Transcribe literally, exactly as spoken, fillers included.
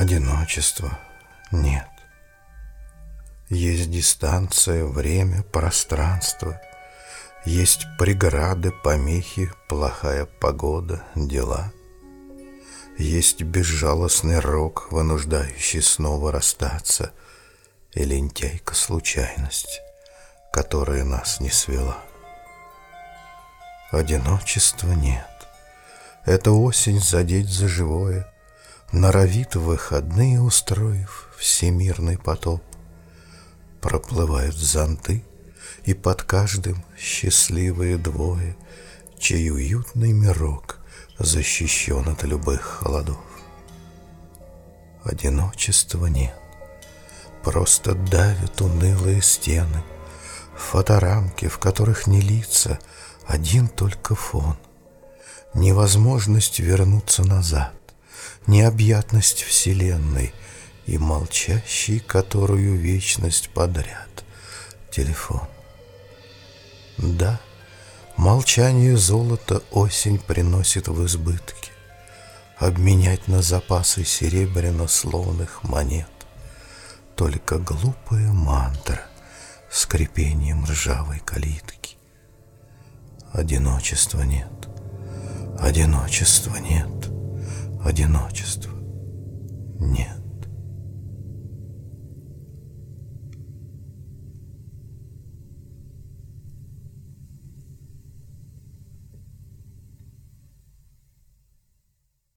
Одиночества нет. Есть дистанция, время, пространство. Есть преграды, помехи, плохая погода, дела. Есть безжалостный рок, вынуждающий снова расстаться, и лентяйка случайность, которая нас не свела. Одиночества нет. Эта осень задеть за живое норовит выходные, устроив всемирный потоп. Проплывают зонты, и под каждым счастливые двое, чей уютный мирок защищен от любых холодов. Одиночества нет. Просто давят унылые стены, фоторамки, в которых не лица, один только фон. Невозможность вернуться назад, необъятность вселенной и молчащий, которую вечность подряд, телефон. Да, молчание золота осень приносит в избытке, обменять на запасы серебряно-словных монет. Только глупая мантра с скрипением ржавой калитки. Одиночества нет, одиночества нет, одиночества.